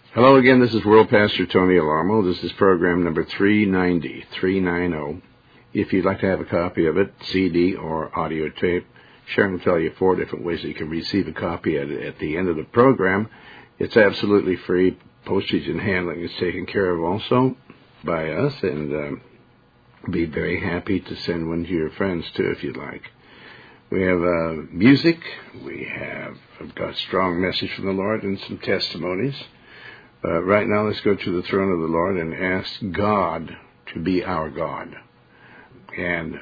Hello again, this is World Pastor Tony Alarmo. This is program number 390. If you'd like to have a copy of it, CD or audio tape, Sharon will tell you 4 different ways that you can receive a copy at the end of the program. It's absolutely free. Postage and handling is taken care of also by us, and be very happy to send one to your friends too if you'd like. We have music. I've got a strong message from the Lord and some testimonies. Right now, let's go to the throne of the Lord and ask God to be our God, and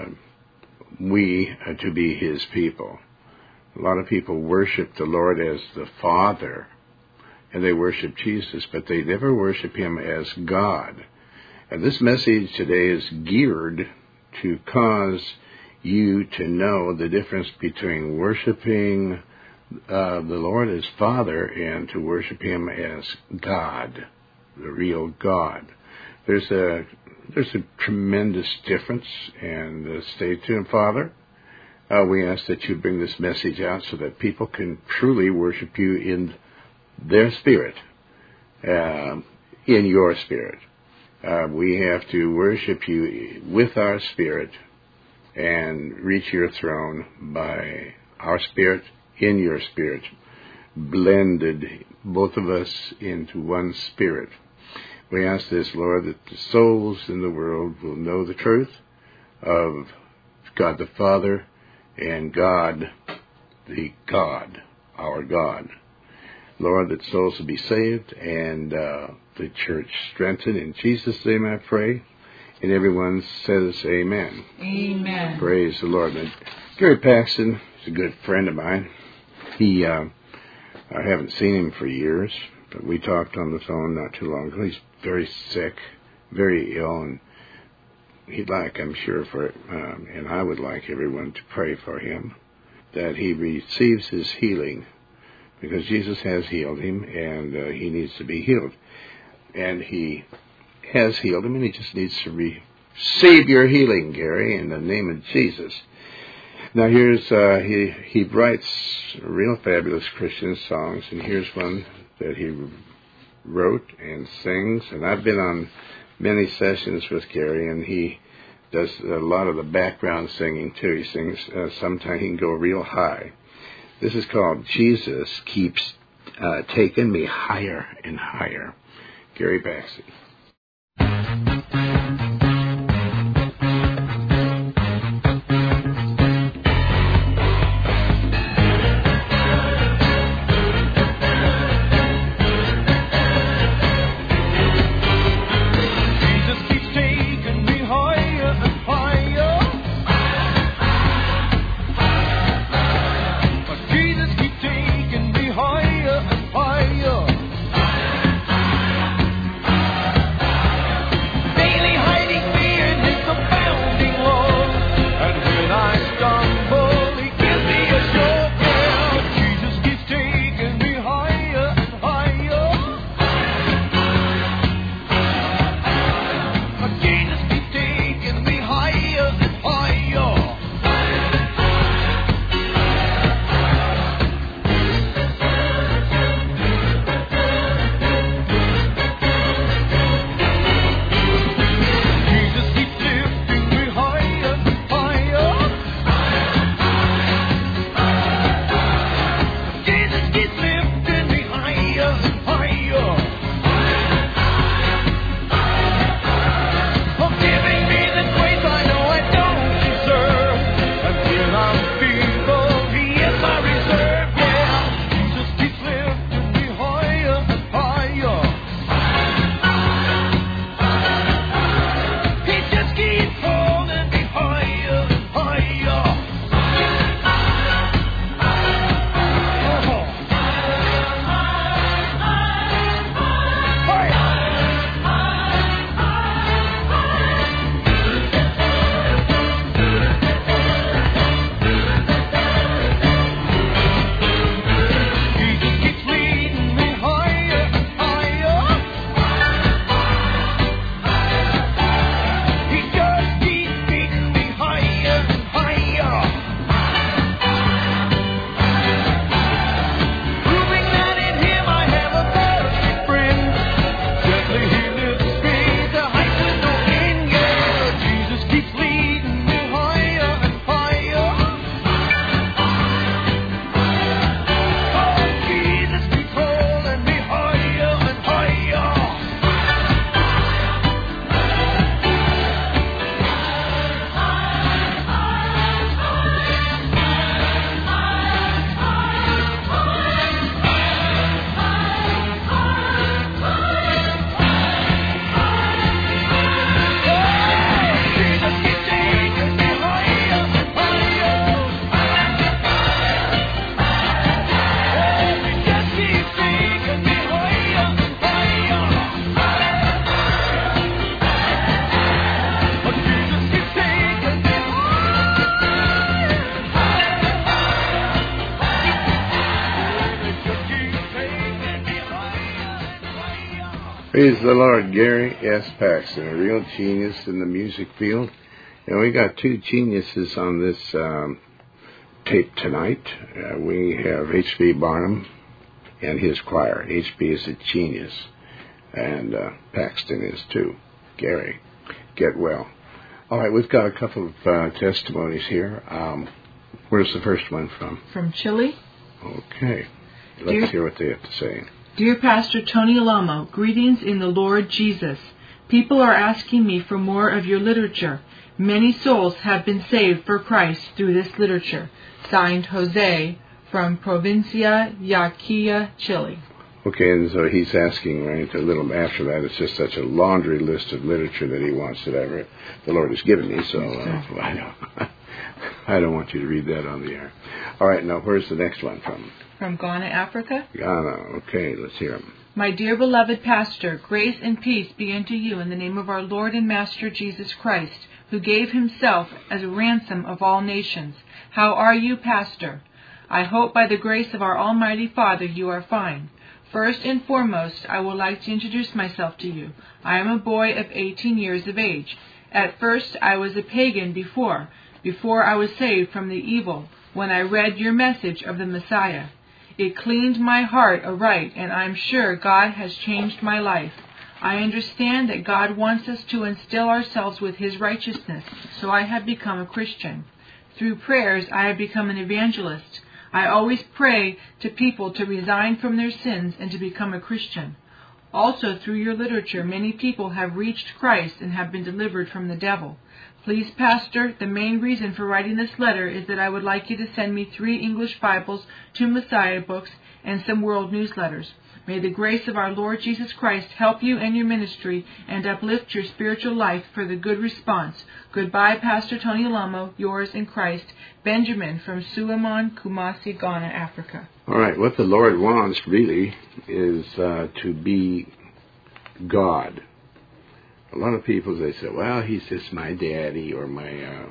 we to be His people. A lot of people worship the Lord as the Father, and they worship Jesus, but they never worship Him as God. And this message today is geared to cause you to know the difference between worshiping the Lord as Father and to worship Him as God, the real God. There's a tremendous difference, and stay tuned, Father. We ask that you bring this message out so that people can truly worship you in their spirit, in your spirit. We have to worship you with our spirit and reach your throne by our spirit in your spirit, blended, both of us, into one spirit. We ask this, Lord, that the souls in the world will know the truth of God the Father and God the God, our God. Lord, that souls will be saved and the church strengthened. In Jesus' name I pray. And everyone says amen. Amen. Praise the Lord. And Gary Paxton is a good friend of mine. I haven't seen him for years, but we talked on the phone not too long ago. He's very sick, very ill, and he'd like, I'm sure, and I would like everyone to pray for him, that he receives his healing, because Jesus has healed him, and he needs to be healed. And he has healed him, and he just needs to receive your healing, Gary, in the name of Jesus. Now here's, he writes real fabulous Christian songs, and here's one that he wrote and sings. And I've been on many sessions with Gary, and he does a lot of the background singing too. He sings, sometimes he can go real high. This is called Jesus Keeps Taking Me Higher and Higher. Gary Paxton. Higher and higher. Praise the Lord. Gary S. Paxton, a real genius in the music field. And we got two geniuses on this tape tonight. We have H.B. Barnum and his choir. H.B. is a genius, and Paxton is too. Gary, get well. All right, we've got a couple of testimonies here. Where's the first one from? From Chile. Okay. Let's hear what they have to say. Dear Pastor Tony Alamo, greetings in the Lord Jesus. People are asking me for more of your literature. Many souls have been saved for Christ through this literature. Signed, Jose, from Provincia Yaquilla, Chile. Okay, and so he's asking, right, a little after that, it's just such a laundry list of literature that he wants that the Lord has given me, so I don't want you to read that on the air. All right, now where's the next one from? From Ghana, Africa. Ghana, okay, let's hear him. My dear beloved Pastor, grace and peace be unto you in the name of our Lord and Master Jesus Christ, who gave himself as a ransom of all nations. How are you, Pastor? I hope by the grace of our Almighty Father you are fine. First and foremost, I would like to introduce myself to you. I am a boy of 18 years of age. At first, I was a pagan before I was saved from the evil, when I read your message of the Messiah. It cleaned my heart aright, and I'm sure God has changed my life. I understand that God wants us to instill ourselves with his righteousness, so I have become a Christian. Through prayers, I have become an evangelist. I always pray to people to resign from their sins and to become a Christian. Also, through your literature, many people have reached Christ and have been delivered from the devil. Please, Pastor, the main reason for writing this letter is that I would like you to send me 3 English Bibles, 2 Messiah books, and some world newsletters. May the grace of our Lord Jesus Christ help you and your ministry and uplift your spiritual life for the good response. Goodbye, Pastor Tony Alamo, yours in Christ, Benjamin from Suleiman, Kumasi, Ghana, Africa. All right, what the Lord wants really is to be God. A lot of people, they say, well, he's just my daddy or my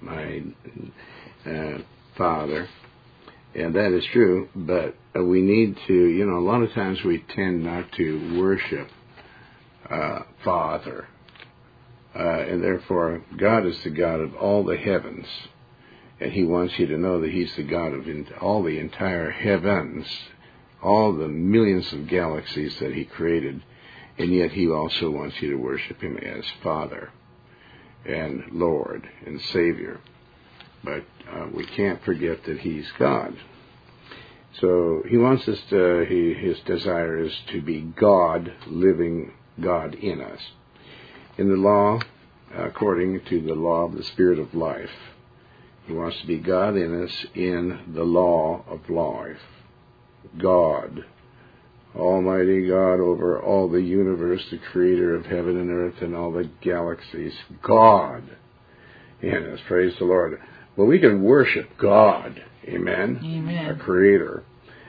father. And that is true, but we need to, a lot of times we tend not to worship Father. And therefore, God is the God of all the heavens. And he wants you to know that he's the God of all the entire heavens, all the millions of galaxies that he created. And yet he also wants you to worship him as Father and Lord and Savior. But we can't forget that he's God. So he wants us to, his desire is to be God, living God in us. In the law, according to the law of the Spirit of life, he wants to be God in us in the law of life. God, Almighty God over all the universe, the creator of heaven and earth and all the galaxies. God in us. Praise the Lord. Well, we can worship God. Amen. Amen. Our creator.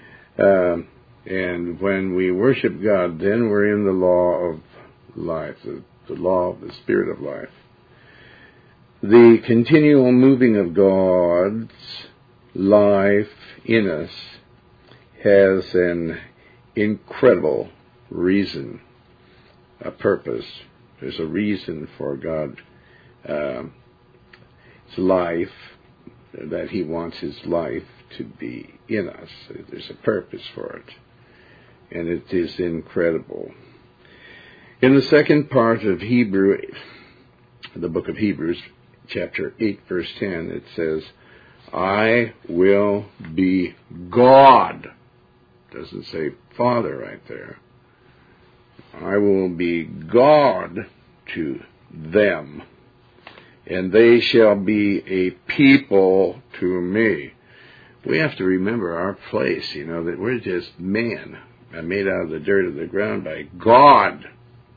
And when we worship God, then we're in the law of life, the law of the Spirit of life. The continual moving of God's life in us has an incredible reason, a purpose. There's a reason for God's life, that he wants his life to be in us. There's a purpose for it, and it is incredible. In the second part of the book of Hebrews, chapter 8, verse 10, it says, I will be God. It doesn't say Father right there. I will be God to them, and they shall be a people to me. We have to remember our place, that we're just men, made out of the dirt of the ground by God.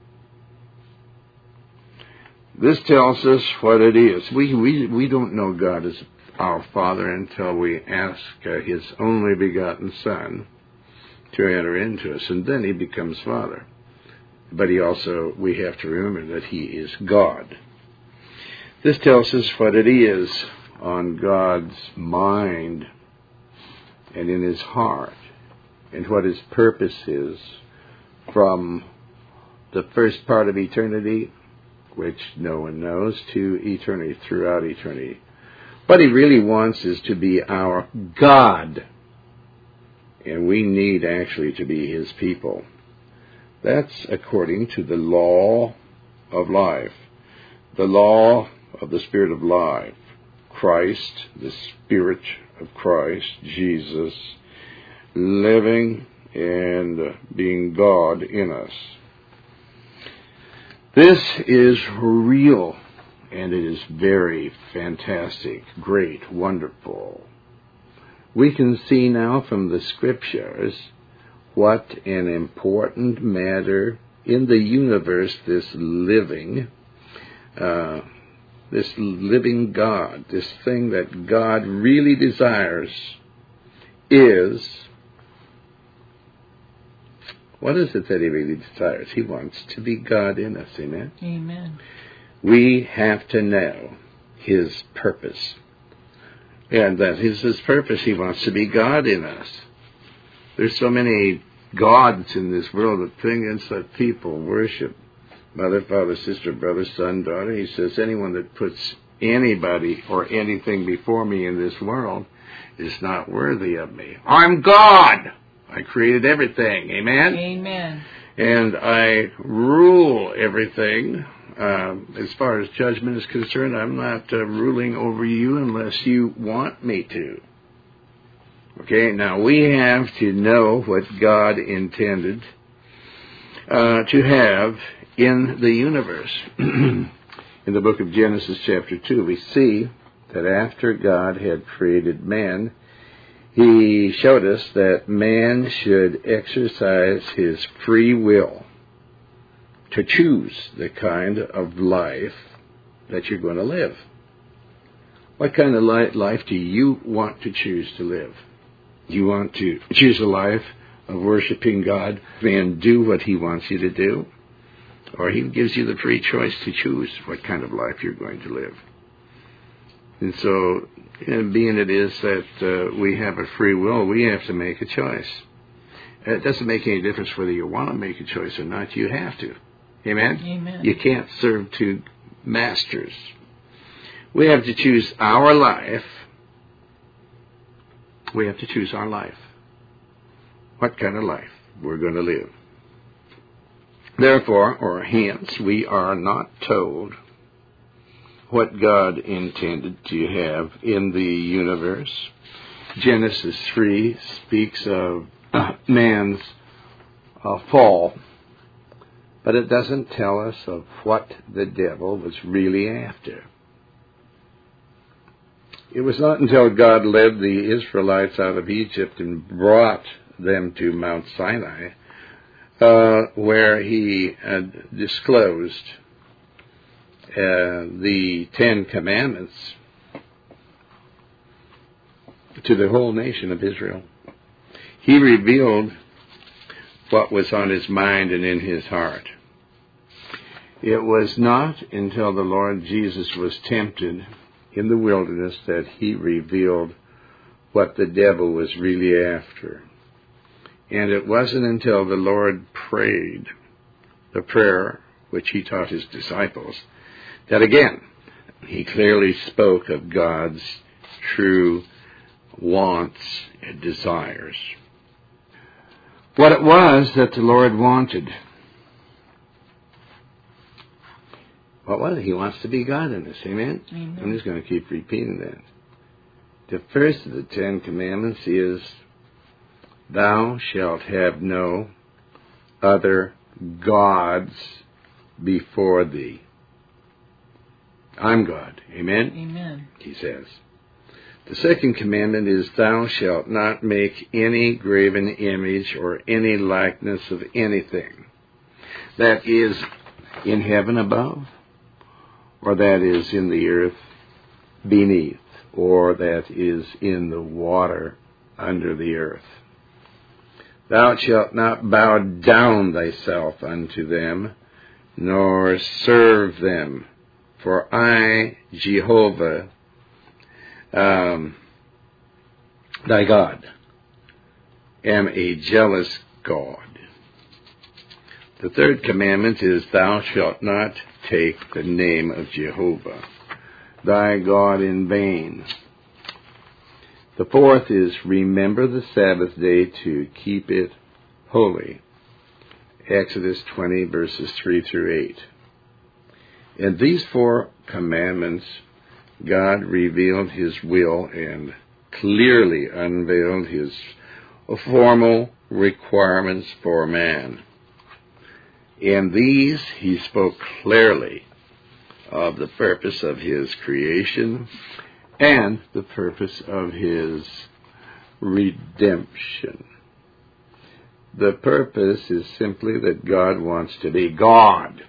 This tells us what it is. We don't know God as our Father until we ask his only begotten Son to enter into us, and then he becomes Father. But we have to remember that he is God. This tells us what it is on God's mind and in his heart, and what his purpose is from the first part of eternity, which no one knows, to eternity, throughout eternity. What he really wants is to be our God. And we need actually to be his people. That's according to the law of life. The law of the Spirit of life. Christ, the Spirit of Christ, Jesus, living and being God in us. This is real, and it is very fantastic, great, wonderful. We can see now from the Scriptures what an important matter in the universe this living God, this thing that God really desires is, what is it that he really desires? He wants to be God in us, amen? Amen. We have to know his purpose. And that is his purpose. He wants to be God in us. There's so many gods in this world, the things that people worship. Mother, father, sister, brother, son, daughter. He says, anyone that puts anybody or anything before me in this world is not worthy of me. I'm God. I created everything. Amen? Amen. And I rule everything. As far as judgment is concerned, I'm not ruling over you unless you want me to. Okay, now we have to know what God intended to have in the universe. In the book of Genesis chapter 2, we see that after God had created man, he showed us that man should exercise his free will to choose the kind of life that you're going to live. What kind of life do you want to choose to live? Do you want to choose a life of worshiping God and do what he wants you to do? Or he gives you the free choice to choose what kind of life you're going to live. And so, being it is that we have a free will, we have to make a choice. It doesn't make any difference whether you want to make a choice or not. You have to. Amen? Amen. You can't serve two masters. We have to choose our life. We have to choose our life. What kind of life we're going to live. Therefore, or hence, we are not told what God intended to have in the universe. Genesis 3 speaks of man's fall, but it doesn't tell us of what the devil was really after. It was not until God led the Israelites out of Egypt and brought them to Mount Sinai where he disclosed the 10 Commandments to the whole nation of Israel. He revealed what was on his mind and in his heart. It was not until the Lord Jesus was tempted in the wilderness that he revealed what the devil was really after. And it wasn't until the Lord prayed the prayer which he taught his disciples that again he clearly spoke of God's true wants and desires. What it was that the Lord wanted. What was it? He wants to be God in us. Amen? Amen. I'm just going to keep repeating that. The first of the 10 Commandments is, thou shalt have no other gods before thee. I'm God. Amen? Amen. He says. The second commandment is, thou shalt not make any graven image or any likeness of anything that is in heaven above, or that is in the earth beneath, or that is in the water under the earth. Thou shalt not bow down thyself unto them, nor serve them. For I, Jehovah, thy God, am a jealous God, The third commandment is, thou shalt not take the name of Jehovah, thy God, in vain. The fourth is, remember the Sabbath day to keep it holy. Exodus 20, verses 3 through 8. In these four commandments, God revealed his will and clearly unveiled his formal requirements for man. In these, he spoke clearly of the purpose of his creation and the purpose of his redemption. The purpose is simply that God wants to be God.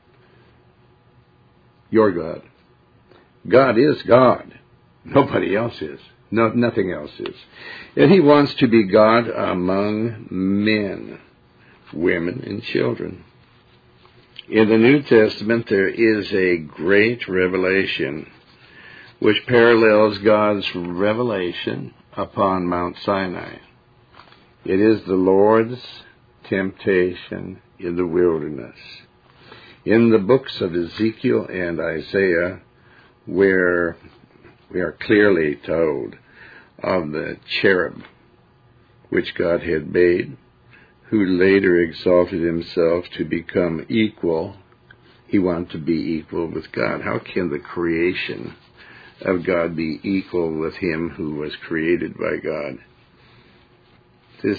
Your God. God is God. Nobody else is. Nothing else is. And he wants to be God among men, women, and children. In the New Testament, there is a great revelation which parallels God's revelation upon Mount Sinai. It is the Lord's temptation in the wilderness. In the books of Ezekiel and Isaiah, where we are clearly told of the cherub which God had made, who later exalted himself to become equal. He wanted to be equal with God. How can the creation of God be equal with him who was created by God? This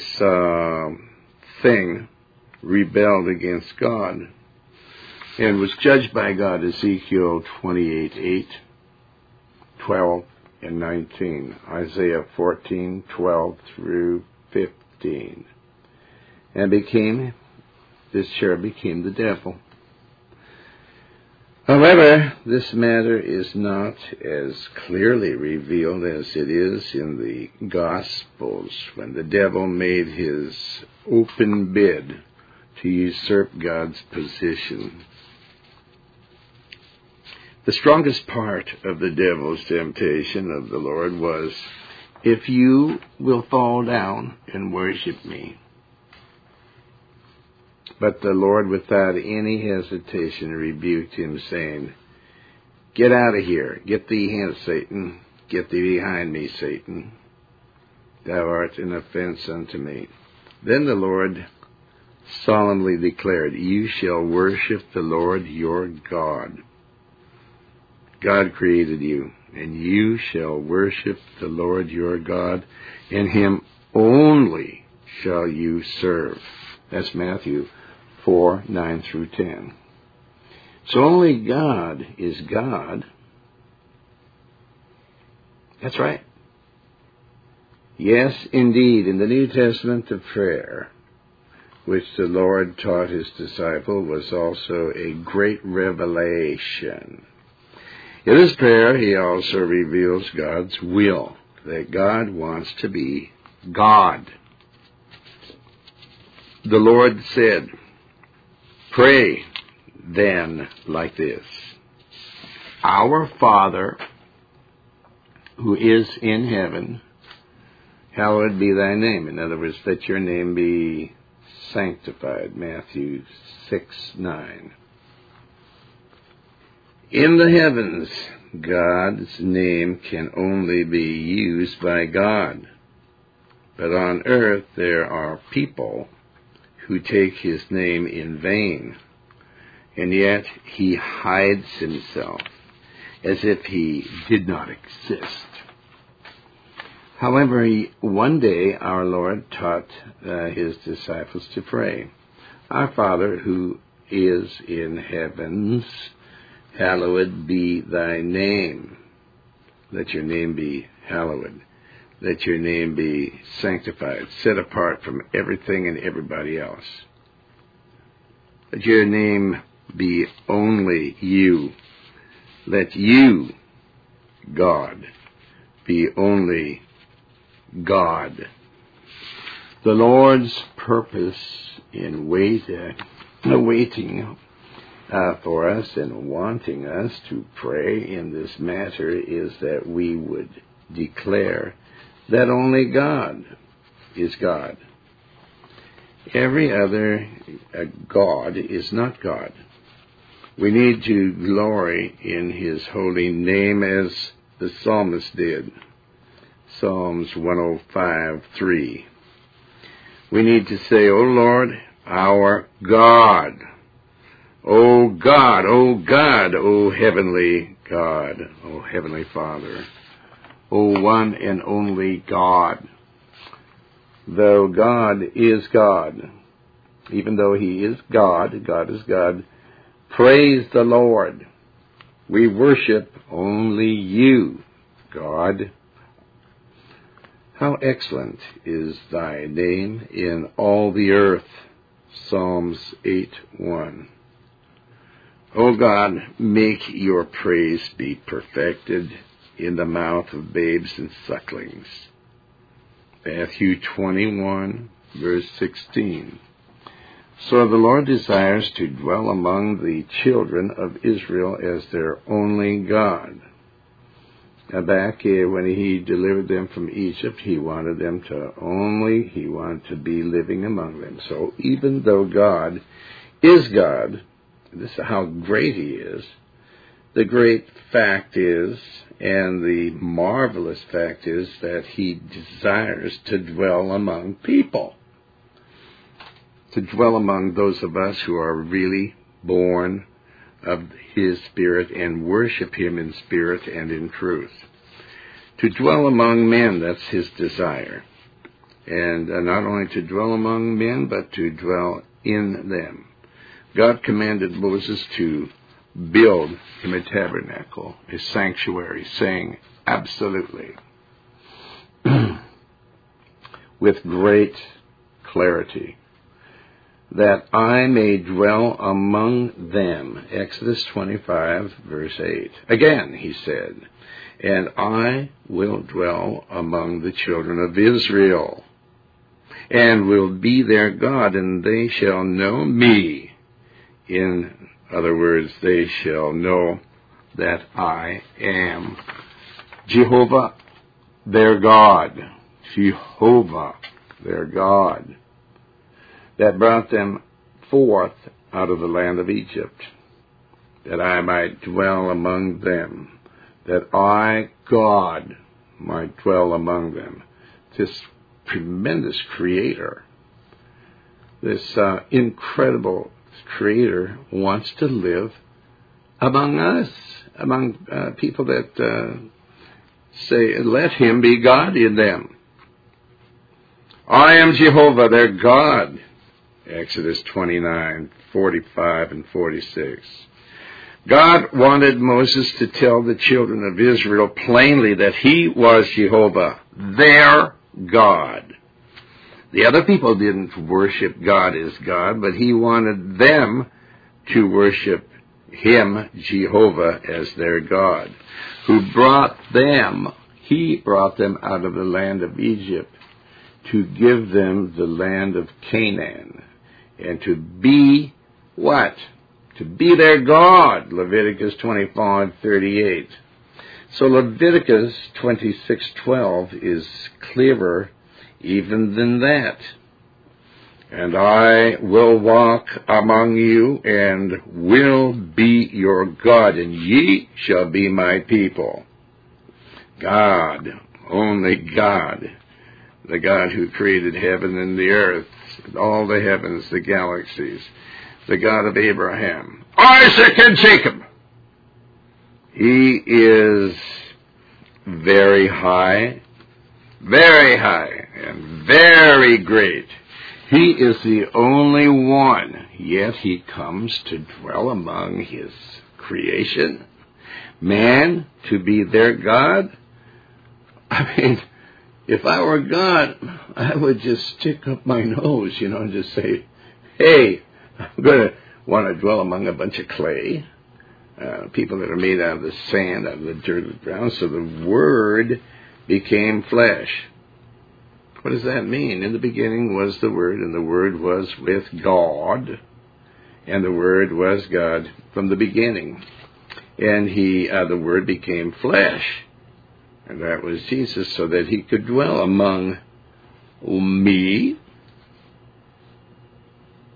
thing rebelled against God and was judged by God, Ezekiel 28:8, 12, and 19, Isaiah 14:12 through 15. And this cherub became the devil. However, this matter is not as clearly revealed as it is in the Gospels, when the devil made his open bid to usurp God's position. The strongest part of the devil's temptation of the Lord was, if you will fall down and worship me. But the Lord, without any hesitation, rebuked him, saying, get out of here. Get thee hence, Satan. Get thee behind me, Satan. Thou art an offense unto me. Then the Lord solemnly declared, you shall worship the Lord your God. God created you, and you shall worship the Lord your God, and him only shall you serve. That's Matthew 4:9 through 10. So only God is God. That's right. Yes, indeed, in the New Testament, the prayer which the Lord taught his disciple was also a great revelation. In this prayer, he also reveals God's will, that God wants to be God. The Lord said, pray then like this, our Father who is in heaven, hallowed be thy name. In other words, let your name be sanctified. Matthew 6:9. In the heavens, God's name can only be used by God. But on earth, there are people who take his name in vain, and yet he hides himself as if he did not exist. However, one day our Lord taught his disciples to pray, our Father who is in heavens, hallowed be thy name. Let your name be hallowed. Let your name be sanctified, set apart from everything and everybody else. Let your name be only you. Let you, God, be only God. The Lord's purpose in waiting for us and wanting us to pray in this matter is that we would declare that only God is God. Every other God is not God. We need to glory in His holy name as the psalmist did. Psalms 105:3. We need to say, O Lord, our God. O God, O God, O heavenly God, O heavenly Father, O one and only God. Though God is God, even though He is God, God is God, praise the Lord. We worship only You, God. How excellent is Thy name in all the earth. Psalms 8:1. O God, make Your praise be perfected in the mouth of babes and sucklings. Matthew 21, verse 16. So the Lord desires to dwell among the children of Israel as their only God. Now back when He delivered them from Egypt, He wanted to be living among them. So even though God is God, this is how great He is, the great fact is, and the marvelous fact is, that He desires to dwell among people. To dwell among those of us who are really born of His Spirit and worship Him in spirit and in truth. To dwell among men, that's His desire. And not only to dwell among men, but to dwell in them. God commanded Moses to build Him a tabernacle, a sanctuary, saying, absolutely, with great clarity, that I may dwell among them. Exodus 25, verse 8. Again, He said, and I will dwell among the children of Israel, and will be their God, and they shall know me. In other words, they shall know that I am Jehovah, their God. Jehovah, their God, that brought them forth out of the land of Egypt, that I might dwell among them, that I, God, might dwell among them. This tremendous Creator, this incredible Creator wants to live among us, among people that say, let Him be God in them. I am Jehovah, their God. Exodus 29, 45 and 46. God wanted Moses to tell the children of Israel plainly that He was Jehovah, their God. The other people didn't worship God as God, but He wanted them to worship Him, Jehovah, as their God, who brought them, He brought them out of the land of Egypt to give them the land of Canaan, and to be what? To be their God, Leviticus 25:38. So Leviticus 26:12 is clearer even than that. And I will walk among you, and will be your God, and ye shall be my people. God, only God, the God who created heaven and the earth, all the heavens, the galaxies, the God of Abraham, Isaac, and Jacob. He is very high, and very great. He is the only one, yet He comes to dwell among His creation. Man, to be their God? I mean, if I were God, I would just stick up my nose, and just say, hey, I'm going to want to dwell among a bunch of clay, people that are made out of the sand, out of the dirt of the ground. So the Word became flesh. What does that mean? In the beginning was the Word, and the Word was with God, and the Word was God from the beginning. And the Word became flesh, and that was Jesus, so that He could dwell among me,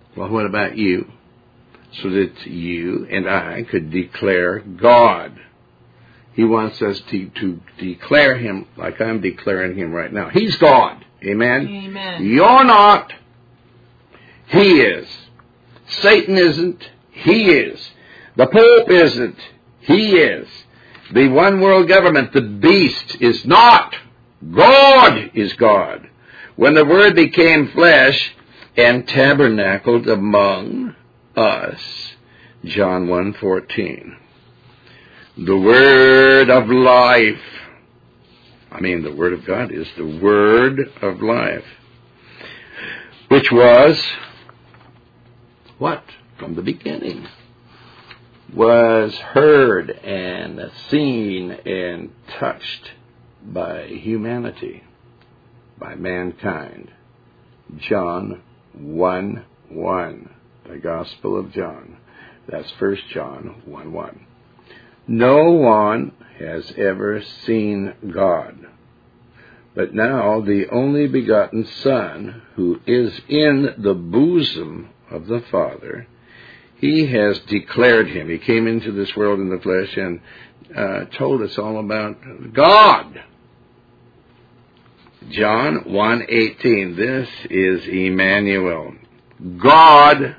Well, what about you? So that you and I could declare God. He wants us to declare Him like I'm declaring Him right now. He's God. Amen? Amen. You're not. He is. Satan isn't. He is. The Pope isn't. He is. The one world government, the beast, is not. God is God. When the Word became flesh and tabernacled among us, John 1:14. The Word of life. The Word of God is the Word of life. Which was, what? From the beginning. Was heard and seen and touched by humanity, by mankind. John 1:1, the Gospel of John. That's 1 John 1:1. No one has ever seen God, but now the only begotten Son, who is in the bosom of the Father, He has declared Him. He came into this world in the flesh and told us all about God. John 1:18. This is Emmanuel. God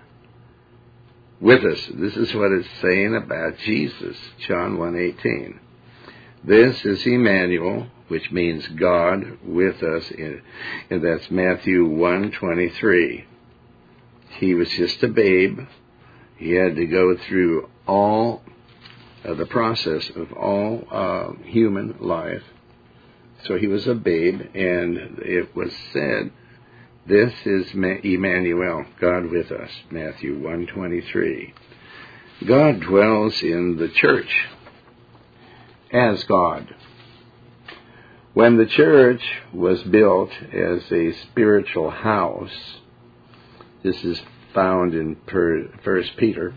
with us. This is what it's saying about Jesus. John 1:18. This is Emmanuel, which means God with us. And that's Matthew 1:23. He was just a babe. He had to go through all of the process of all human life. So he was a babe, and it was said, this is Emmanuel, God with us, Matthew 1:23. God dwells in the church as God. When the church was built as a spiritual house, this is found in 1 Peter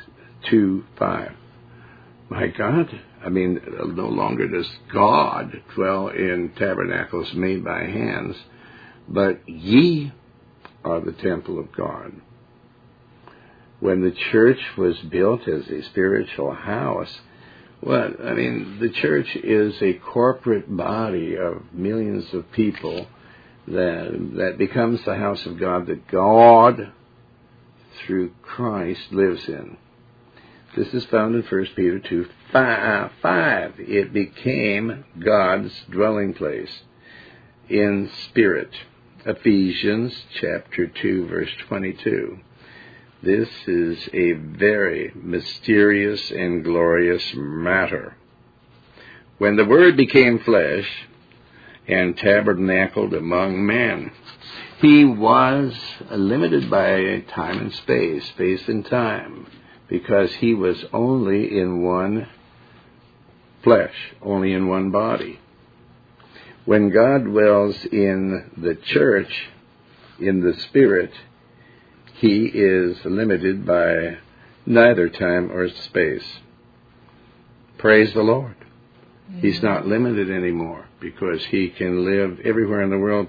2:5. My God, no longer does God dwell in tabernacles made by hands, but ye are the temple of God. When the church was built as a spiritual house, the church is a corporate body of millions of people that becomes the house of God that God, through Christ, lives in. This is found in 1 Peter 2:5. It became God's dwelling place in spirit. Ephesians chapter 2, verse 22. This is a very mysterious and glorious matter. When the Word became flesh and tabernacled among men, He was limited by time and space and time, because He was only in one flesh, only in one body. When God dwells in the church, in the Spirit, He is limited by neither time or space. Praise the Lord. Mm-hmm. He's not limited anymore, because He can live everywhere in the world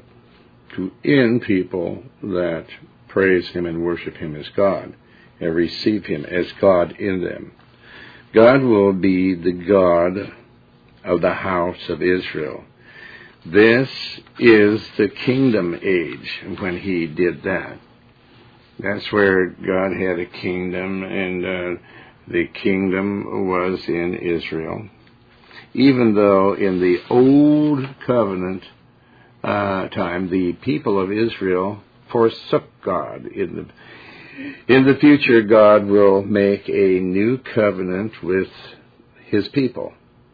in people that praise Him and worship Him as God and receive Him as God in them. God will be the God of the house of Israel. This is the kingdom age when He did that. That's where God had a kingdom, and the kingdom was in Israel. Even though in the old covenant time, the people of Israel forsook God. In the future, God will make a new covenant with His people.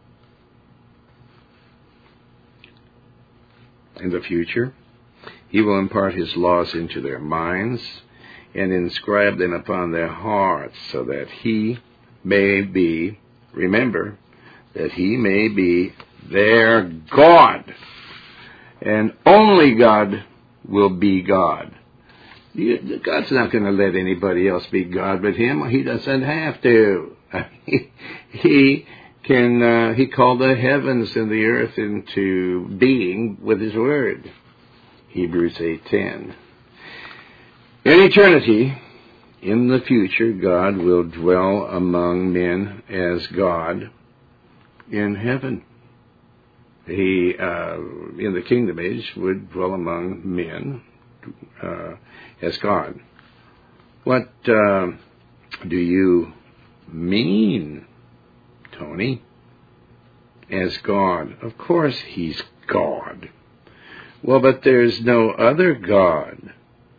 In the future, He will impart His laws into their minds and inscribe them upon their hearts, so that He may be, remember, that He may be their God. And only God will be God. God's not going to let anybody else be God but Him. He doesn't have to. He called the heavens and the earth into being with His Word. Hebrews 8:10. In eternity, in the future, God will dwell among men as God in heaven. He, in the kingdom age, would dwell among men as God. What do you mean, Tony? As God? Of course he's God. Well, but there's no other God.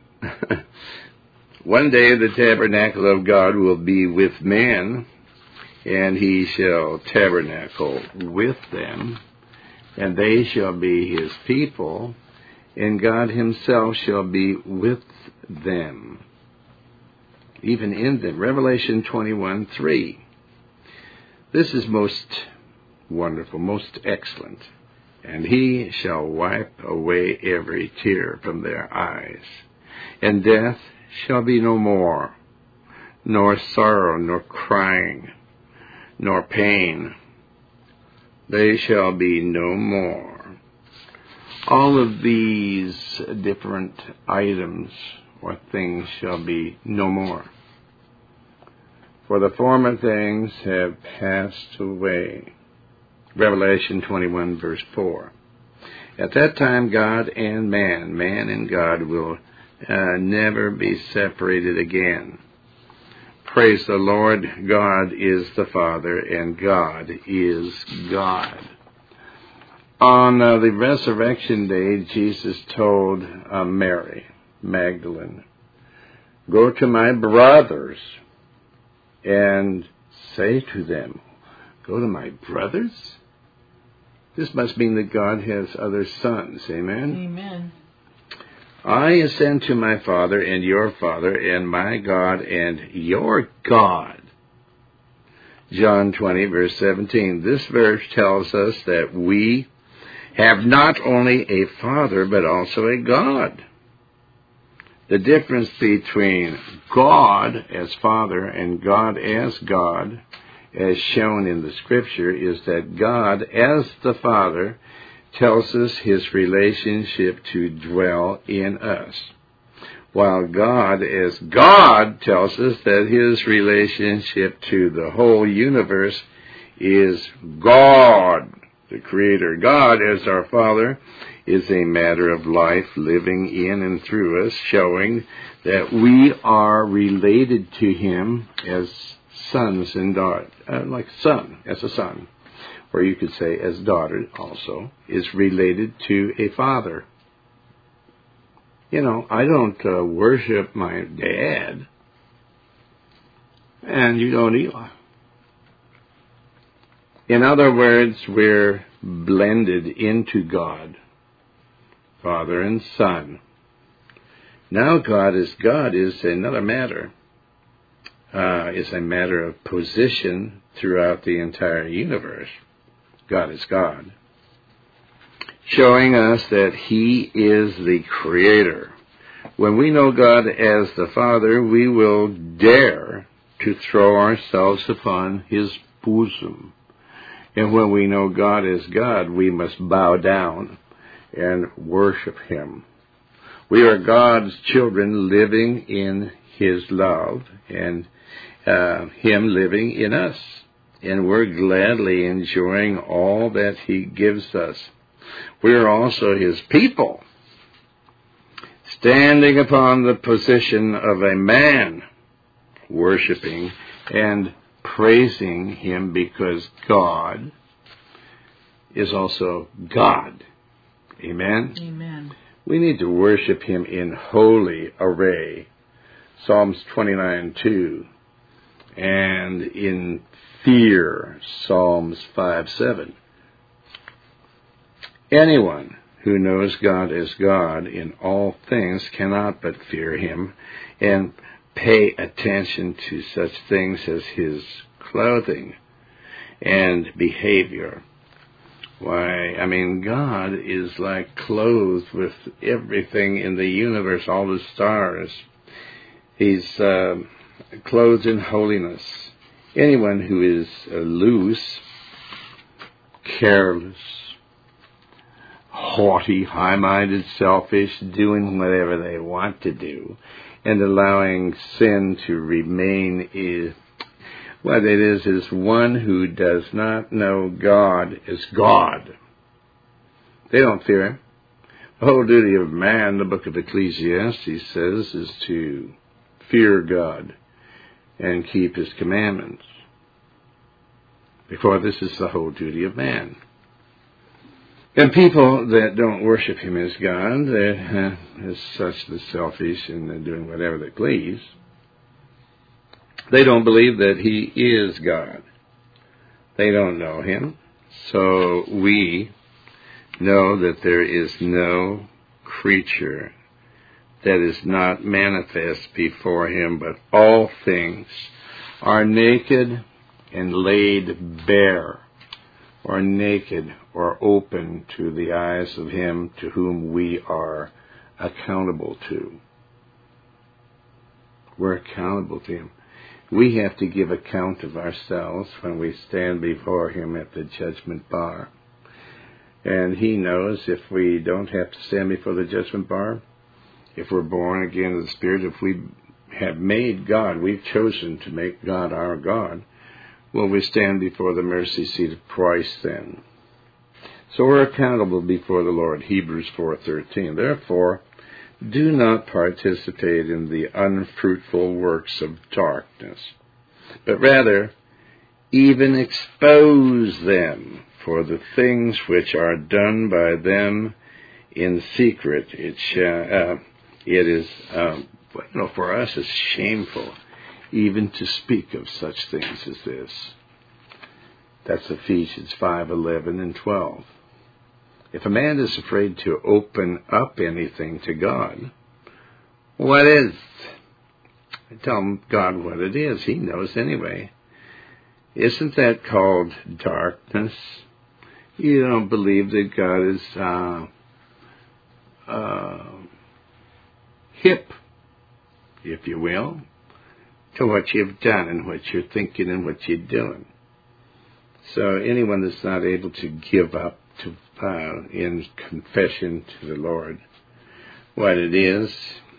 One day the tabernacle of God will be with men, and he shall tabernacle with them, and they shall be his people, and God himself shall be with them, even in them. Revelation 21:3. This is most wonderful, most excellent. And he shall wipe away every tear from their eyes, and death shall be no more, nor sorrow, nor crying, nor pain. They shall be no more. All of these different items or things shall be no more. For the former things have passed away. Revelation 21, verse 4. At that time, God and man and God will never be separated again. Praise the Lord. God is the Father, and God is God. On the resurrection day, Jesus told Mary Magdalene, "Go to my brothers and say to them," go to my brothers? This must mean that God has other sons. Amen? Amen. "I ascend to my Father and your Father, and my God and your God." John 20, verse 17. This verse tells us that we have not only a Father, but also a God. The difference between God as Father and God as God, as shown in the Scripture, is that God as the Father tells us his relationship to dwell in us, while God as God tells us that his relationship to the whole universe is God, the Creator. God as our Father is a matter of life living in and through us, showing that we are related to him as sons and daughters, like son, as a son, or you could say as daughter also, is related to a father. You know, I don't worship my dad, and you don't either. In other words, we're blended into God, Father and Son. Now God is another matter. Is a matter of position throughout the entire universe. God is God, showing us that he is the Creator. When we know God as the Father, we will dare to throw ourselves upon his bosom. And when we know God as God, we must bow down and worship him. We are God's children living in his love, and him living in us. And we're gladly enjoying all that he gives us. We are also his people, standing upon the position of a man, worshiping and praising him, because God is also God. Amen? Amen. We need to worship him in holy array. Psalms 29:2. And in fear, Psalms 5:7. Anyone who knows God as God in all things cannot but fear him and pay attention to such things as his clothing and behavior. Why, I mean, God is like clothed with everything in the universe, all the stars. He's clothed in holiness. Anyone who is loose, careless, haughty, high-minded, selfish, doing whatever they want to do, and allowing sin to remain is what it is one who does not know God is God. They don't fear him. The whole duty of man, the book of Ecclesiastes says, is to fear God and keep his commandments. Because this is the whole duty of man. And people that don't worship him as God, they're such the selfish and they're doing whatever they please, they don't believe that he is God. They don't know him. So we know that there is no creature that is not manifest before him, but all things are naked and laid bare, or naked or open to the eyes of him to whom we are accountable to. We're accountable to him. We have to give account of ourselves when we stand before him at the judgment bar. And he knows if we don't have to stand before the judgment bar, if we're born again of the Spirit, if we have made God, we've chosen to make God our God, will we stand before the mercy seat of Christ then? So we're accountable before the Lord, Hebrews 4:13. Therefore, do not participate in the unfruitful works of darkness, but rather even expose them, for the things which are done by them in secret, for us it's shameful even to speak of such things as this. That's Ephesians 5:11 and 12. If a man is afraid to open up anything to God, what is? Tell God what it is. He knows anyway. Isn't that called darkness? You don't believe that God is hip, if you will, to what you've done and what you're thinking and what you're doing. So anyone that's not able to give up to in confession to the Lord what it is,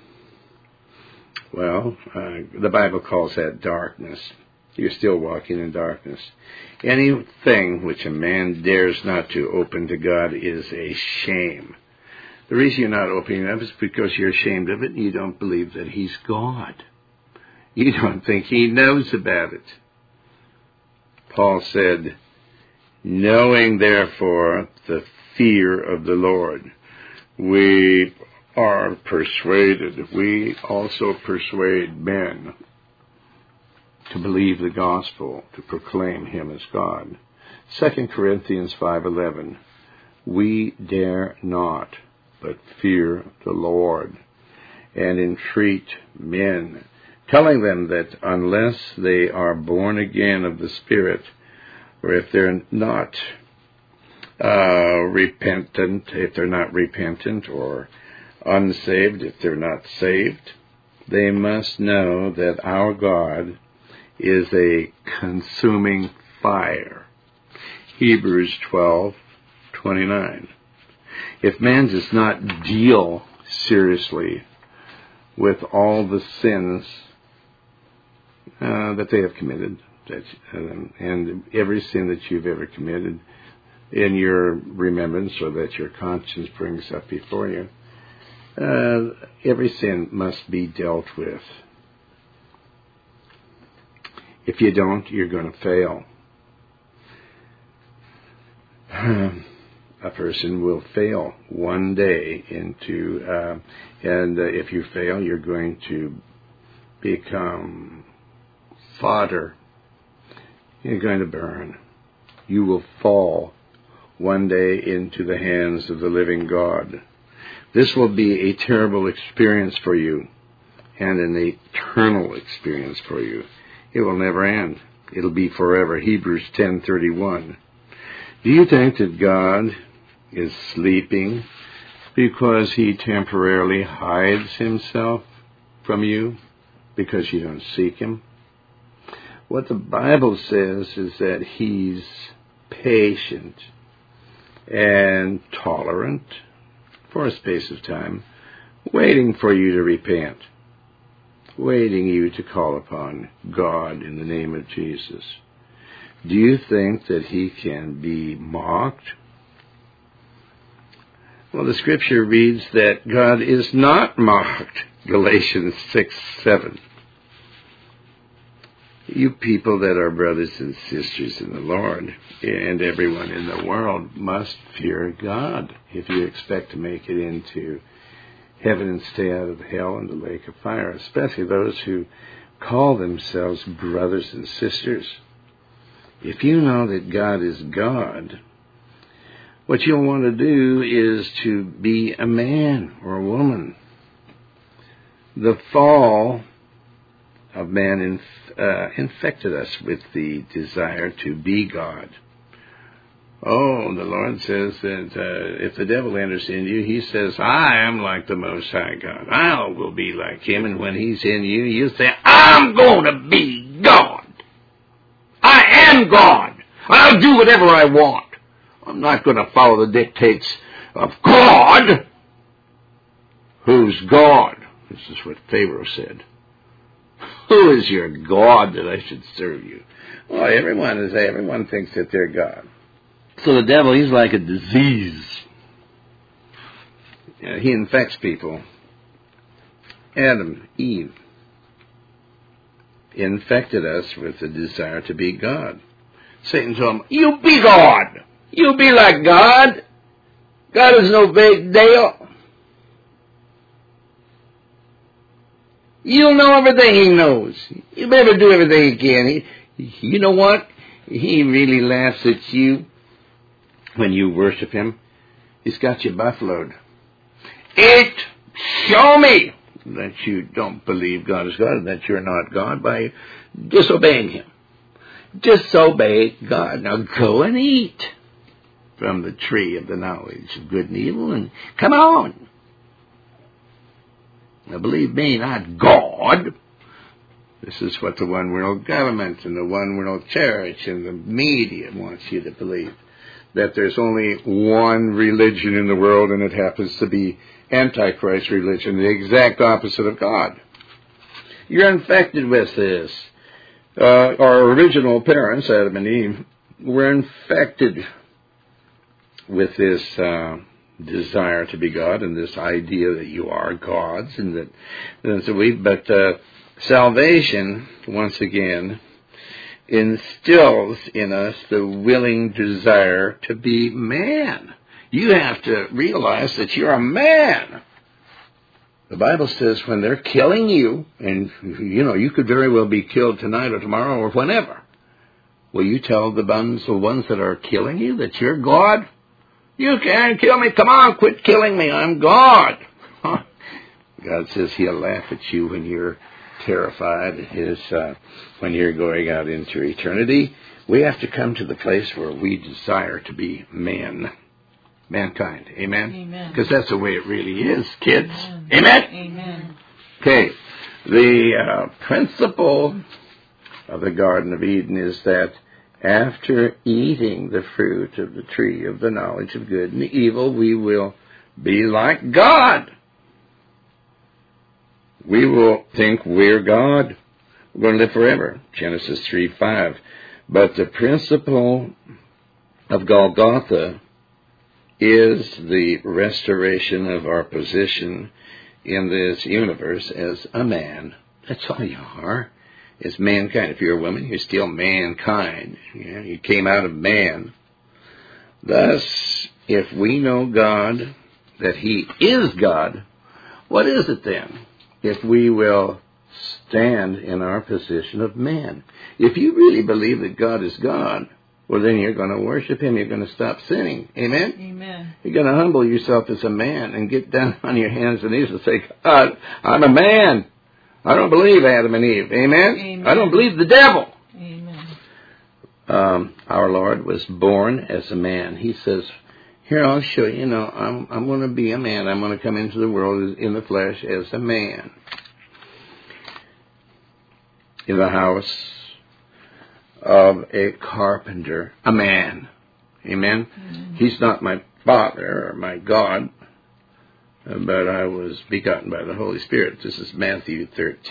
well, the Bible calls that darkness. You're still walking in darkness. Anything which a man dares not to open to God is a shame. The reason you're not opening up is because you're ashamed of it and you don't believe that he's God. You don't think he knows about it. Paul said, knowing therefore the fear of the Lord, we are persuaded. We also persuade men to believe the gospel, to proclaim him as God. 2 Corinthians 5:11, we dare not but fear the Lord and entreat men, telling them that unless they are born again of the Spirit, or if they're not repentant, or unsaved, if they're not saved, they must know that our God is a consuming fire. Hebrews 12:29. If man does not deal seriously with all the sins that they have committed, and every sin that you've ever committed in your remembrance, or that your conscience brings up before you, every sin must be dealt with. If you don't, you're going to fail. A person will fail one day and if you fail, you're going to become fodder. You're going to burn. You will fall one day into the hands of the living God. This will be a terrible experience for you, and an eternal experience for you. It will never end. It'll be forever. Hebrews 10:31. Do you think that God is sleeping because he temporarily hides himself from you because you don't seek him? What the Bible says is that he's patient and tolerant for a space of time, waiting for you to repent. persuading you to call upon God in the name of Jesus. Do you think that he can be mocked? Well, the scripture reads that God is not mocked. Galatians 6:7. You people that are brothers and sisters in the Lord, and everyone in the world, must fear God if you expect to make it into heaven and stay out of hell and the lake of fire, especially those who call themselves brothers and sisters. If you know that God is God, what you'll want to do is to be a man or a woman. The fall of man infected us with the desire to be God. Oh, the Lord says that if the devil enters in you, he says, I am like the Most High God. I will be like him. And when he's in you, you say, I'm going to be God. I am God. I'll do whatever I want. I'm not going to follow the dictates of God. Who's God? This is what Pharaoh said. Who is your God that I should serve you? Well, everyone thinks that they're God. So the devil, he's like a disease. He infects people. Adam, Eve, infected us with the desire to be God. Satan told him, you be God. You be like God. God is no big deal. You'll know everything he knows. You better do everything he can. You know what? He really laughs at you when you worship him. He's got you buffaloed. Show me that you don't believe God is God and that you're not God by disobeying him. Disobey God. Now go and eat from the tree of the knowledge of good and evil, and come on. Now believe me, not God. This is what the one world government and the one world church and the media wants you to believe. That there's only one religion in the world, and it happens to be Antichrist religion, the exact opposite of God. You're infected with this. Our original parents, Adam and Eve, were infected with this desire to be God and this idea that you are gods, and that salvation, once again, instills in us the willing desire to be man. You have to realize that you're a man. The Bible says when they're killing you, and you could very well be killed tonight or tomorrow or whenever, will you tell the ones that are killing you that you're God? You can't kill me. Come on, quit killing me. I'm God. God says he'll laugh at you when you're terrified, when you're going out into eternity. We have to come to the place where we desire to be mankind. Amen? Amen. Because that's the way it really is, kids. Amen. Amen? Amen. Okay. The principle of the Garden of Eden is that after eating the fruit of the tree of the knowledge of good and evil, we will be like God. We will think we're God. We're going to live forever. Genesis 3:5. But the principle of Golgotha is the restoration of our position in this universe as a man. That's all you are. It's mankind. If you're a woman, you're still mankind. You came out of man. Thus, if we know God, that he is God, what is it then? If we will stand in our position of man. If you really believe that God is God, well, then you're going to worship him. You're going to stop sinning. Amen? Amen. You're going to humble yourself as a man and get down on your hands and knees and say, God, I'm a man. I don't believe Adam and Eve. Amen? Amen. I don't believe the devil. Amen. Our Lord was born as a man. He says, here, I'll show you. I'm going to be a man. I'm going to come into the world in the flesh as a man. In the house of a carpenter, a man. Amen? Mm-hmm. He's not my father or my God. but I was begotten by the Holy Spirit. This is Matthew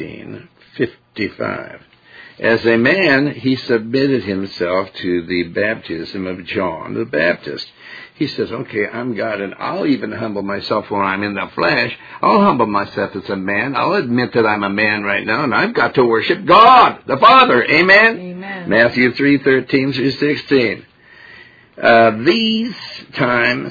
13:55. As a man, he submitted himself to the baptism of John the Baptist. He says, okay, I'm God, and I'll even humble myself when I'm in the flesh. I'll humble myself as a man. I'll admit that I'm a man right now, and I've got to worship God, the Father. Amen? Amen. Matthew 3:13 through 16. These times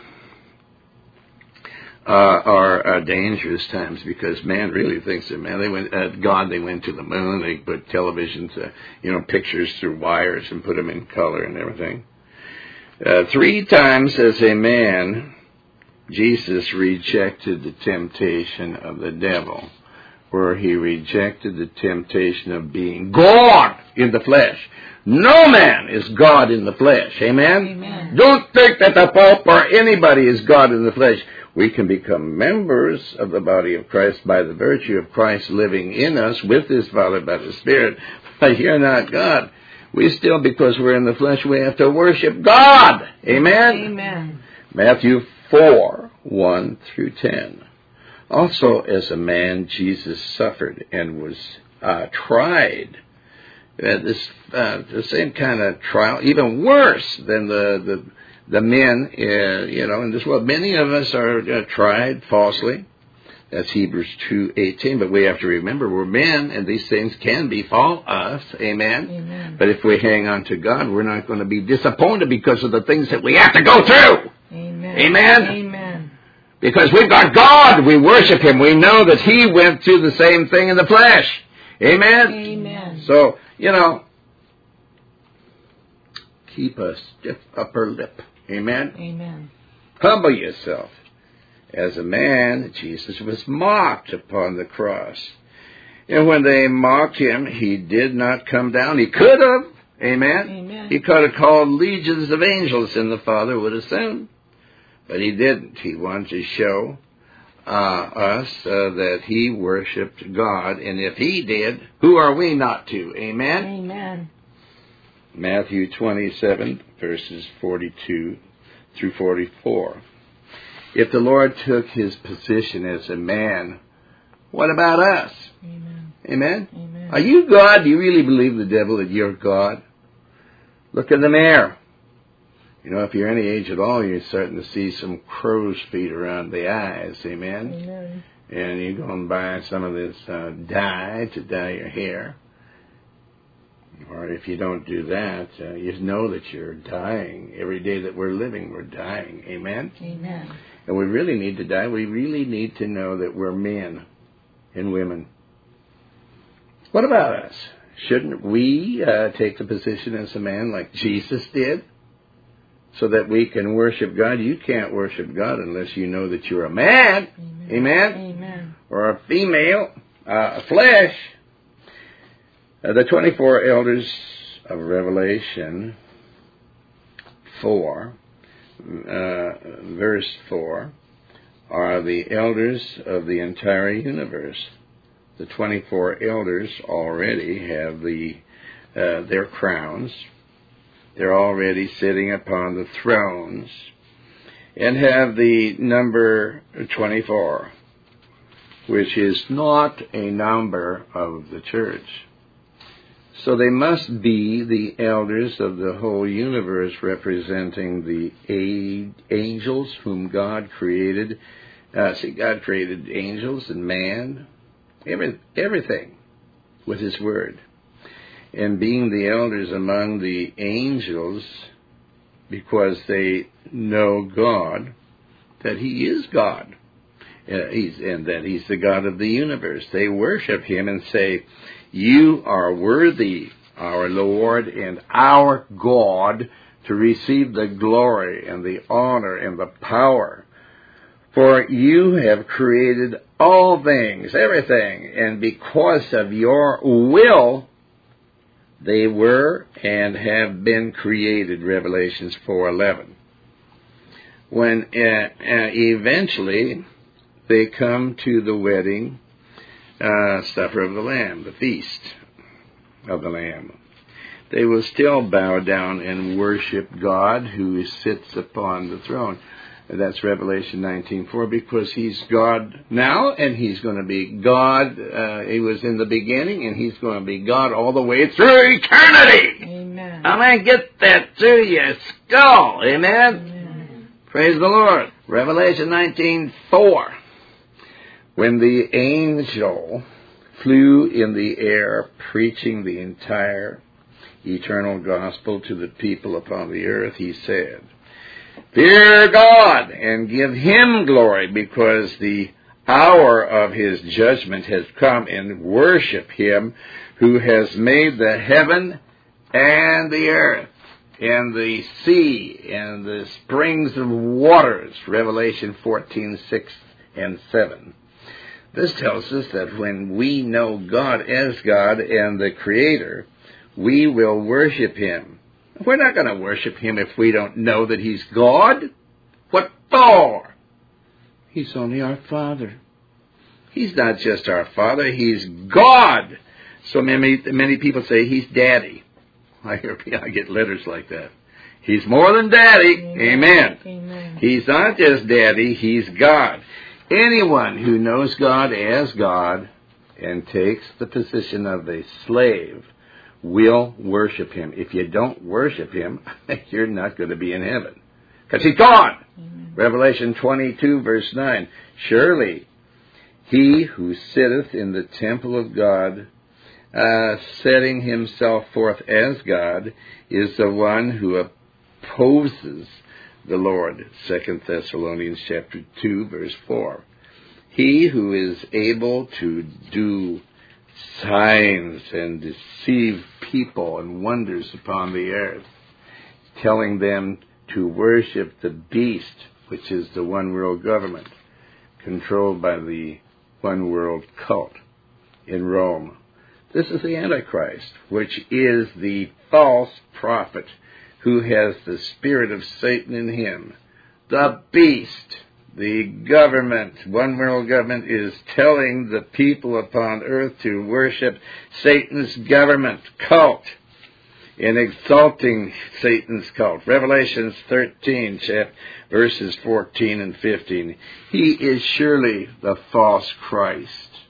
are dangerous times, because man really thinks that they went they went to the moon. They put televisions, pictures through wires and put them in color and everything. 3 times as a man, Jesus rejected the temptation of the devil, where he rejected the temptation of being God in the flesh. No man is God in the flesh. Amen? Amen. Don't think that the Pope or anybody is God in the flesh. We can become members of the body of Christ by the virtue of Christ living in us with His Father by the Spirit. But you're not God. We still, because we're in the flesh, we have to worship God. Amen? Amen. Matthew 4:1 through 10. Also, as a man, Jesus suffered and was tried. The same kind of trial, even worse than the men, in this world. Many of us are tried falsely. That's Hebrews 2:18. But we have to remember we're men, and these things can befall us. Amen? Amen. But if we hang on to God, we're not going to be disappointed because of the things that we have to go through. Amen. Amen? Amen. Because we've got God. We worship Him. We know that He went through the same thing in the flesh. Amen? Amen. So, keep a stiff upper lip. Amen? Amen. Humble yourself. As a man, Jesus was mocked upon the cross. And when they mocked Him, He did not come down. He could have. Amen? Amen. He could have called legions of angels, and the Father would have soon. But He didn't. He wanted to show us that He worshipped God. And if He did, who are we not to? Amen? Amen. Matthew 27, verses 42 through 44. If the Lord took His position as a man, what about us? Amen. Amen? Amen. Are you God? Do you really believe the devil that you're God? Look in the mirror. If you're any age at all, you're starting to see some crow's feet around the eyes. Amen? Amen. And you're going to buy some of this dye to dye your hair. Or if you don't do that, you know that you're dying. Every day that we're living, we're dying. Amen? Amen. And we really need to die. We really need to know that we're men and women. What about us? Shouldn't we take the position as a man like Jesus did, so that we can worship God? You can't worship God unless you know that you're a man. Amen. Amen? Amen. Or a female, a flesh. The 24 elders of Revelation 4, verse 4, are the elders of the entire universe. The 24 elders already have their crowns. They're already sitting upon the thrones and have the number 24, which is not a number of the church. So they must be the elders of the whole universe, representing the angels whom God created. God created angels and man, everything with His Word. And being the elders among the angels, because they know God, that He is God, and that He's the God of the universe. They worship Him and say, "You are worthy, our Lord and our God, to receive the glory and the honor and the power. For you have created all things, everything, and because of your will, they were and have been created," Revelations 4:11. When eventually they come to the wedding supper of the Lamb, the feast of the Lamb, they will still bow down and worship God who sits upon the throne. That's Revelation 19:4, because he's God now, and he's going to be God. He was in the beginning, and he's going to be God all the way through eternity. Amen. Amen. Get that to your skull. Amen. Amen. Praise the Lord. Revelation 19:4. When the angel flew in the air, preaching the entire eternal gospel to the people upon the earth, he said, "Fear God and give him glory, because the hour of his judgment has come, and worship him who has made the heaven and the earth and the sea and the springs of waters." Revelation 14:6 and 7. This tells us that when we know God as God and the Creator, we will worship him. We're not going to worship him if we don't know that he's God. What for? He's only our Father. He's not just our Father, he's God. So many people say he's Daddy. I get letters like that. He's more than Daddy. Amen. Amen. He's not just Daddy, he's God. Anyone who knows God as God and takes the position of a slave will worship him. If you don't worship him, you're not going to be in heaven, because he's gone. Amen. Revelation 22, verse 9. Surely he who sitteth in the temple of God, setting himself forth as God, is the one who opposes the Lord. 2 Thessalonians chapter 2, verse 4. He who is able to do signs and deceive people and wonders upon the earth, telling them to worship the beast, which is the one world government, controlled by the one world cult in Rome. This is the Antichrist, which is the false prophet who has the spirit of Satan in him. The beast, the government, one world government, is telling the people upon earth to worship Satan's government cult and exalting Satan's cult. Revelation 13, verses 14 and 15. He is surely the false Christ.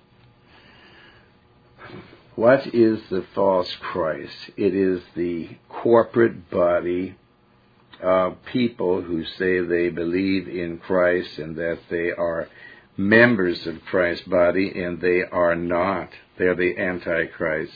What is the false Christ? It is the corporate body of people who say they believe in Christ and that they are members of Christ's body, and they are not. They're the Antichrist.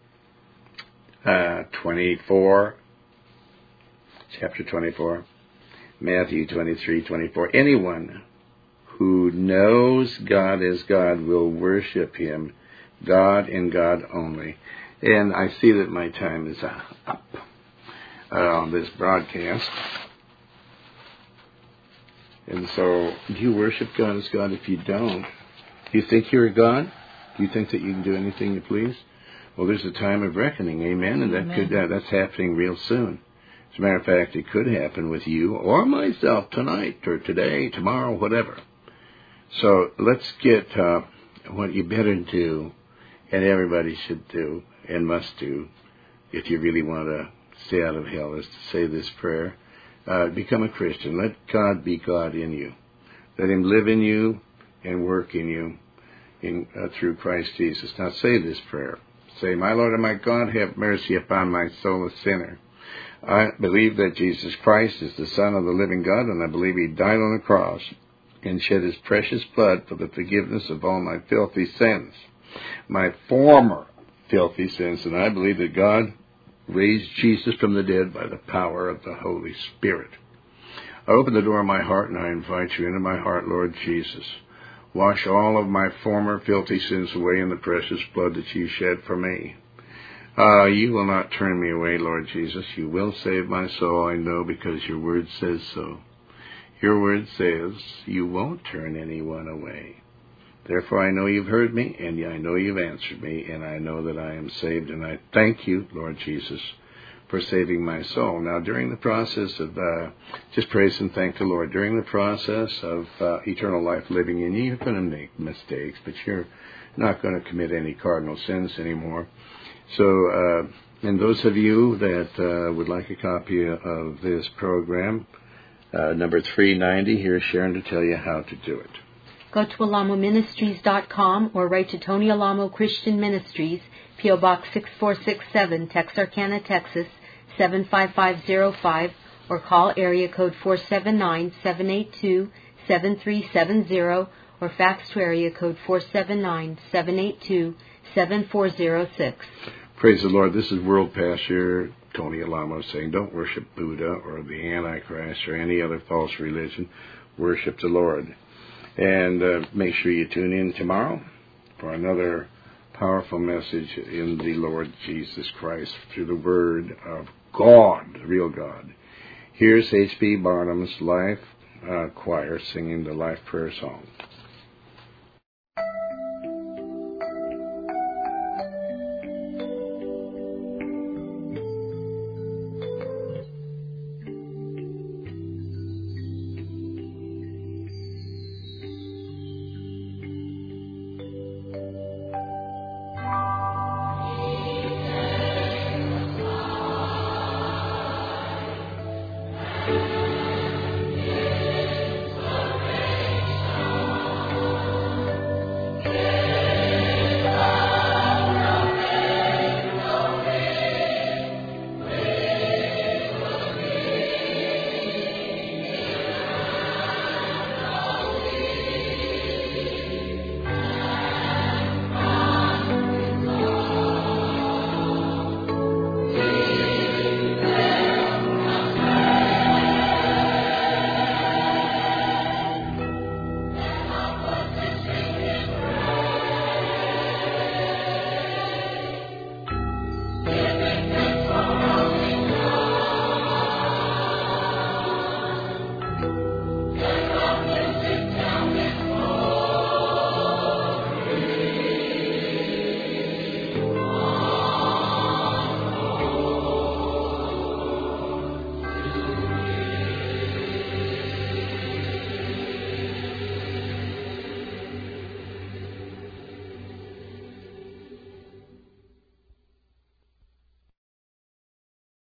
24, chapter 24, Matthew 23:24. Anyone who knows God as God will worship him, God and God only. And I see that my time is up on this broadcast. And so, do you worship God as God? If you don't, do you think you're a God? Do you think that you can do anything you please? Well, there's a time of reckoning, amen, and that's happening real soon. As a matter of fact, it could happen with you or myself tonight or today, tomorrow, whatever. So let's get what you better do, and everybody should do and must do, if you really want to stay out of hell, is to say this prayer. Become a Christian. Let God be God in you. Let him live in you and work in you through Christ Jesus. Now say this prayer. Say, "My Lord and my God, have mercy upon my soul, a sinner. I believe that Jesus Christ is the Son of the living God, and I believe he died on the cross and shed his precious blood for the forgiveness of all my filthy sins, my former filthy sins, and I believe that God raised Jesus from the dead by the power of the Holy Spirit. I open the door of my heart and I invite you into my heart, Lord Jesus. Wash all of my former filthy sins away in the precious blood that you shed for me. You will not turn me away, Lord Jesus. You will save my soul, I know, because your word says so. Your word says you won't turn anyone away. Therefore, I know you've heard me, and I know you've answered me, and I know that I am saved, and I thank you, Lord Jesus, for saving my soul." Now, during the process of, just praise and thank the Lord, during the process of eternal life living in you, you're going to make mistakes, but you're not going to commit any cardinal sins anymore. So, and those of you that would like a copy of this program, Number 390. Here's Sharon to tell you how to do it. Go to alamoministries.com or write to Tony Alamo Christian Ministries, P.O. Box 6467, Texarkana, Texas, 75505, or call area code 479-782-7370, or fax to area code 479-782-7406. Praise the Lord. This is World Pastor Tony Alamo saying, don't worship Buddha or the Antichrist or any other false religion. Worship the Lord. And make sure you tune in tomorrow for another powerful message in the Lord Jesus Christ through the Word of God, the real God. Here's H.B. Barnum's Life Choir singing the Life Prayer Song.